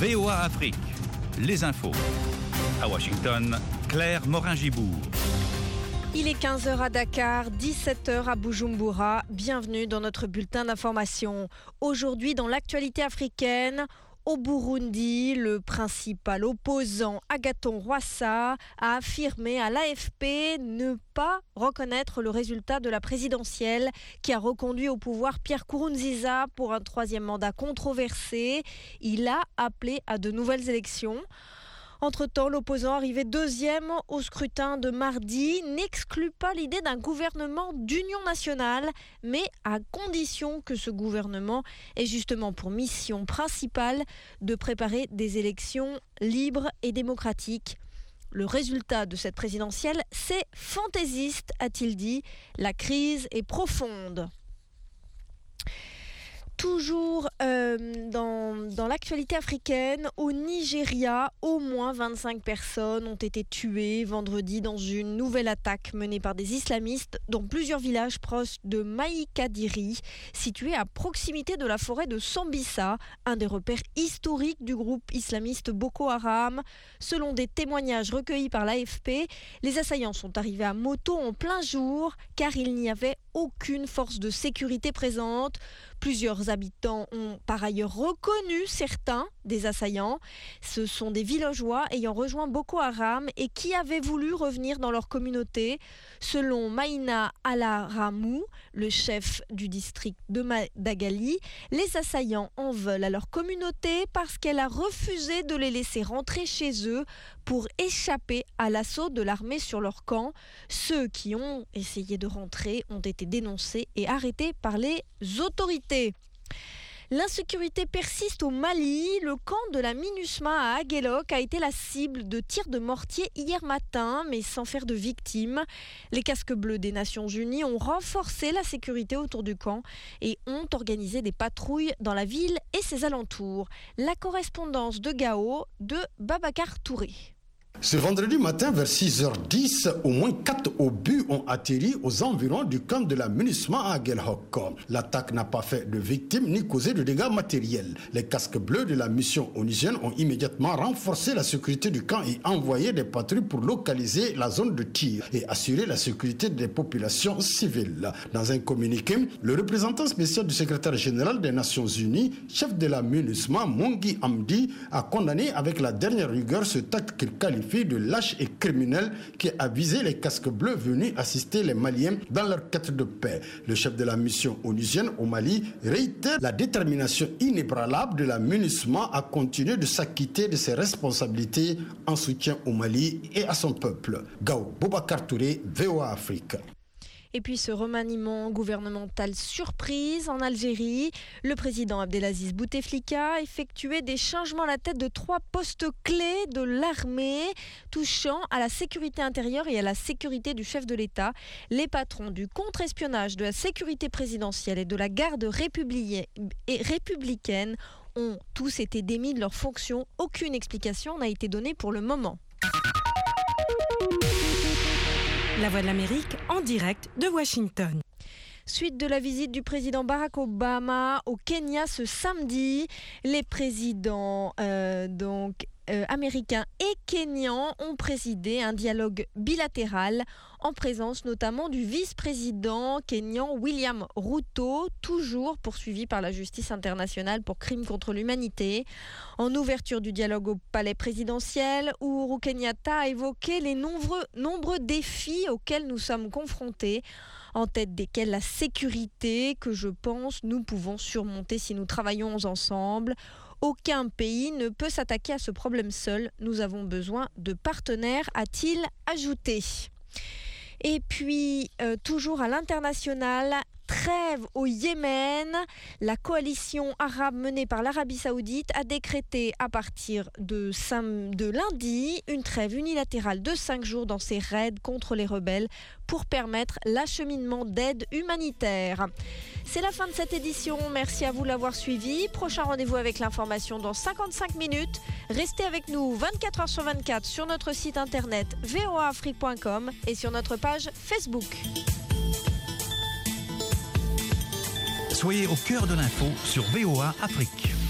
VOA Afrique, les infos. À Washington, Claire Morin-Gibourg. Il est 15h à Dakar, 17h à Bujumbura. Bienvenue dans notre bulletin d'information. Aujourd'hui, dans l'actualité africaine, au Burundi, le principal opposant Agathon Rwasa a affirmé à l'AFP ne pas reconnaître le résultat de la présidentielle qui a reconduit au pouvoir Pierre Nkurunziza pour un troisième mandat controversé. Il a appelé à de nouvelles élections. Entre-temps, l'opposant arrivé deuxième au scrutin de mardi n'exclut pas l'idée d'un gouvernement d'union nationale, mais à condition que ce gouvernement ait justement pour mission principale de préparer des élections libres et démocratiques. Le résultat de cette présidentielle, c'est fantaisiste, a-t-il dit. La crise est profonde. Toujours dans l'actualité africaine, au Nigeria, au moins 25 personnes ont été tuées vendredi dans une nouvelle attaque menée par des islamistes dans plusieurs villages proches de Maïkadiri, situés à proximité de la forêt de Sambisa, un des repères historiques du groupe islamiste Boko Haram. Selon des témoignages recueillis par l'AFP, les assaillants sont arrivés à moto en plein jour car il n'y avait aucune force de sécurité présente. Plusieurs habitants ont par ailleurs reconnu certains des assaillants. Ce sont des villageois ayant rejoint Boko Haram et qui avaient voulu revenir dans leur communauté. Selon Maïna Alaramou, le chef du district de Madagali, les assaillants en veulent à leur communauté parce qu'elle a refusé de les laisser rentrer chez eux pour échapper à l'assaut de l'armée sur leur camp. Ceux qui ont essayé de rentrer ont été dénoncés et arrêtés par les autorités. L'insécurité persiste au Mali. Le camp de la MINUSMA à Aguelok a été la cible de tirs de mortier hier matin, mais sans faire de victimes. Les casques bleus des Nations Unies ont renforcé la sécurité autour du camp et ont organisé des patrouilles dans la ville et ses alentours. La correspondance de Gao de Babacar Touré. Ce vendredi matin, vers 6h10, au moins 4 obus ont atterri aux environs du camp de la MINUSMA à Aguelhok. L'attaque n'a pas fait de victimes ni causé de dégâts matériels. Les casques bleus de la mission onusienne ont immédiatement renforcé la sécurité du camp et envoyé des patrouilles pour localiser la zone de tir et assurer la sécurité des populations civiles. Dans un communiqué, le représentant spécial du secrétaire général des Nations Unies, chef de la MINUSMA, Mongi Amdi, a condamné avec la dernière rigueur ce acte qu'il qualifie de lâche et criminel qui a visé les casques bleus venus assister les Maliens dans leur quête de paix. Le chef de la mission onusienne au Mali réitère la détermination inébranlable de la MINUSMA à continuer de s'acquitter de ses responsabilités en soutien au Mali et à son peuple. Gao Boubacar Touré, VOA Afrique. Et puis ce remaniement gouvernemental surprise en Algérie. Le président Abdelaziz Bouteflika a effectué des changements à la tête de 3 postes clés de l'armée touchant à la sécurité intérieure et à la sécurité du chef de l'État. Les patrons du contre-espionnage, de la sécurité présidentielle et de la garde républicaine ont tous été démis de leurs fonctions. Aucune explication n'a été donnée pour le moment. La Voix de l'Amérique en direct de Washington. Suite de la visite du président Barack Obama au Kenya ce samedi, les présidents américains et kenyans ont présidé un dialogue bilatéral en présence notamment du vice-président kényan William Ruto, toujours poursuivi par la justice internationale pour crimes contre l'humanité. En ouverture du dialogue au palais présidentiel, Uhuru Kenyatta a évoqué les nombreux défis auxquels nous sommes confrontés, en tête desquels la sécurité que je pense nous pouvons surmonter si nous travaillons ensemble. Aucun pays ne peut s'attaquer à ce problème seul. Nous avons besoin de partenaires, a-t-il ajouté. Et puis, toujours à l'international, trêve au Yémen. La coalition arabe menée par l'Arabie Saoudite a décrété à partir de lundi une trêve unilatérale de 5 jours dans ses raids contre les rebelles pour permettre l'acheminement d'aide humanitaire. C'est la fin de cette édition. Merci à vous de l'avoir suivi. Prochain rendez-vous avec l'information dans 55 minutes. Restez avec nous 24h sur 24 sur notre site internet voaafrique.com et sur notre page Facebook. Soyez au cœur de l'info sur VOA Afrique.